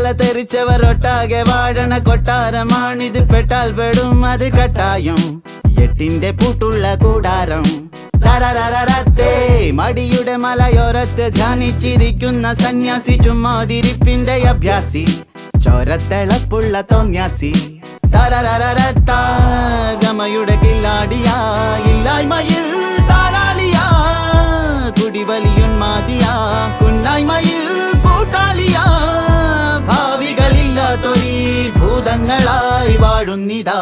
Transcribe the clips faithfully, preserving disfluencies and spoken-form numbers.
തല തെറിച്ചവരൊട്ടാകെ വാഴണ കൊട്ടാരമാണിത്. പെട്ടാൽ പെടും അത് കട്ടായം, എട്ടിന്റെ പൂട്ടുള്ള കൂടാരം. തരരരരത്തേ മടിയുടെ മലയോരത്ത് ധ്യാനിച്ചിരിക്കുന്ന സന്യാസി, ചുമ്മാതിരിപ്പിന്റെ അഭ്യാസി, ചോരത്തിളപ്പുള്ള തോന്യാസി. തരരരരത്ത ഗമയുടെ കില്ലാടിയാ, ഇല്ലായ്മയിൽ താരാളിയാ, കുടിവലിയുന്മാതിയാ, കുന്നായ്മയിൽ കൂട്ടാളിയാ. ഭാവികളില്ലാത്തൊരീ ഭൂതങ്ങളായി വാഴുന്നിതാ.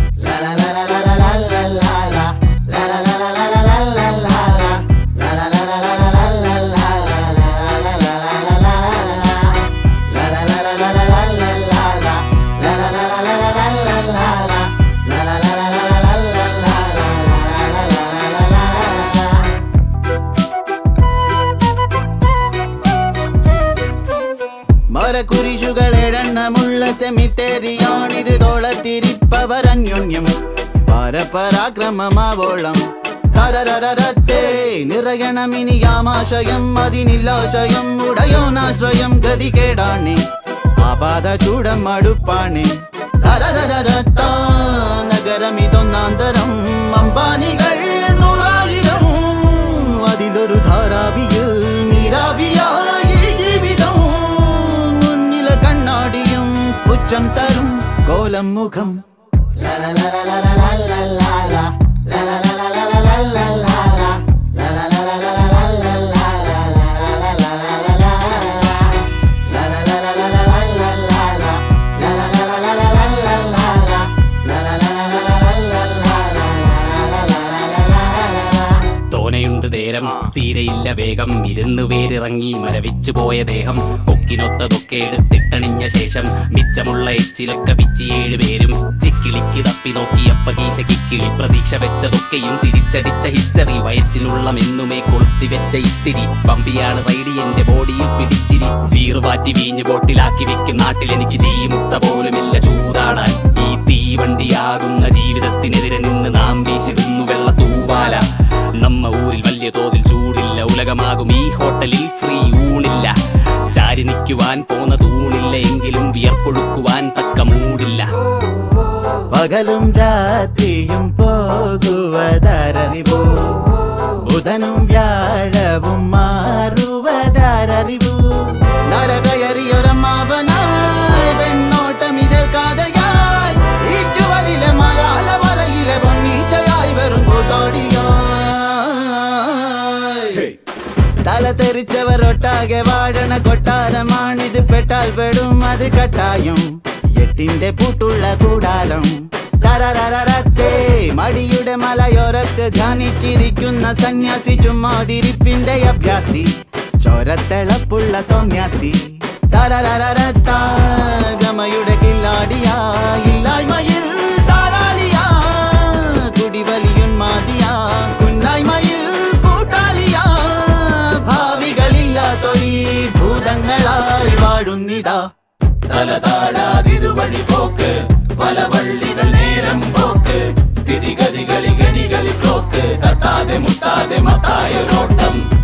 മരക്കുരിശുകളെണ്ണമുള്ള സെമിത്തേരിയാണിത്. തോളത്തിരിപ്പവരന്യോന്യം പരപരാക്രമമാവോളം. തരരരരത്തേ നിറയണമിനിയാമാശയം, അതിനില്ലാശയം ഉടയോനാശ്രയം. ഗതികേടാണ് ആപാത ചൂടം അടുപ്പാണ്. തരരരരത്ത നഗരമിതൊന്നാന്തരം, അമ്പാനികൾ നൂറായിരം, അതിലൊരു ധാരാവിയിൽ നീരാവിയായി ജീവിതം. മുന്നിലെ കണ്ണാടിയും പുച്ഛം തരും കോലം മുഖം. തോനയുണ്ട് നേരം തീരെയില്ല വേഗം, ഇരുന്നു വേരിറങ്ങി മരവിച്ചു പോയ ദേഹം. കൊക്കിനൊത്തതൊക്കെ എടുത്തിട്ടണിഞ്ഞ ശേഷം മിച്ചമുള്ള എച്ചിലൊക്കെ പിച്ചിയേഴ് പേരും ചിക്കിളിക്ക് തപ്പി നോക്കിയപ്പ കീശ കിക്കിളി. പ്രതീക്ഷ വെച്ചതൊക്കെയും തിരിച്ചടിച്ച ഹിസ്റ്ററി, വയറ്റിനുള്ള മെന്നുമേ കൊളുത്തി വെച്ച ഇസ്തിരി. പമ്പിയാണ് റൈഡി എന്റെ ബോഡിയിൽ പിടിച്ചിരി, വീറുപാറ്റി വീഞ്ഞ് ബോട്ടിലാക്കി വെക്കും നാട്ടിൽ. എനിക്ക് ജീമുത്ത പോലുമില്ല ചൂതാടാൻ, ഈ തീവണ്ടിയാകുന്ന ജീവിതത്തിനെതിരെ നിന്ന് നാം വീശിടുന്നു വെള്ള തൂവാല. നമ്മ ഊരിൽ വലിയ തോതിൽ ചൂടില്ല, ഉലകമാകും ഈ ഹോട്ടലിൽ ഫ്രീ ഊണില്ല. ചാരി നിൽക്കുവാൻ പോന്ന തൂണില്ല, എങ്കിലും വിയർപ്പൊഴുക്കുവാൻ തക്ക മൂടില്ല. പകലും രാത്രിയും പോകുവതറിവു, ബുധനും വ്യാഴവും മാറുവതറിവു. നരകയറിയൊരമ്മാവനായി വെണ്ണോട്ടമിതൽ കാതയായി, ഈ ചുവരിലെ മരാല വലയിലെ പൊന്നീച്ചയായി വെറും കൂത്തോടിയായി. തല തെറിച്ചവരൊട്ടാകെ വാഴണ കൊട്ടാരമാണിത്. പെട്ടാൽ പെടും അത് കട്ടായം, എട്ടിന്റെ പൂട്ടുള്ള കൂടാരം. തരരരരത്തേ മടിയുടെ മലയോരത്ത് ധ്യാനിച്ചിരിക്കുന്ന സന്യാസി, ചുമ്മാതിരിപ്പിന്റെ അഭ്യാസി, ചോരത്തിളപ്പുള്ള തോന്യാസി. തരരരരത്ത ഗമയുടെ കില്ലാടിയാ, ഇല്ലായ്മയിൽ താരാളിയാ, കുടിവലിയുന്മാതിയാ, കുന്നായ്മയിൽ കൂട്ടാളിയാ. ഭാവികളില്ലാത്തൊരീ ഭൂതങ്ങളായി വാഴുന്നിതാ. തല താഴാതിതുവഴി പോക്ക്, പല വള്ളികൾ നേരം പോക്ക്, സ്ഥിതിഗതികളിൽ ഗണികളിൽ ബ്ലോക്ക്, തട്ടാതെ മുട്ടാതെ മത്തായൊരോട്ടം.